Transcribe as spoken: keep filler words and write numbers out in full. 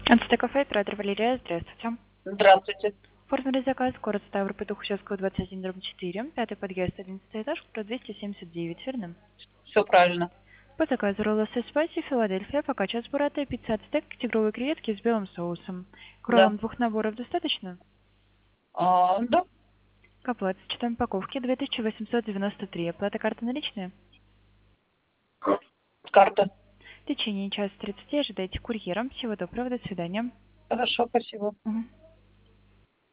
Антикафе, оператор Валерия, здравствуйте. Здравствуйте. Оформили заказ, город Ставрополь, Тухачевского, двадцать один, дробь четыре, пятый подъезд, одиннадцатый этаж, квартира двести семьдесят девять, верно? Все правильно. По заказу роллы с спайси, Филадельфия, фокаччо с буррато, пицца от стейк, тигровые креветки с белым соусом. К Да. роллам двух наборов достаточно? А, да. К оплате с учетом упаковки две тысячи восемьсот девяносто три. Оплата карты наличная? Карта. В течение часа тридцати ожидайте курьера. Всего доброго, до свидания. Хорошо, спасибо. Мгм.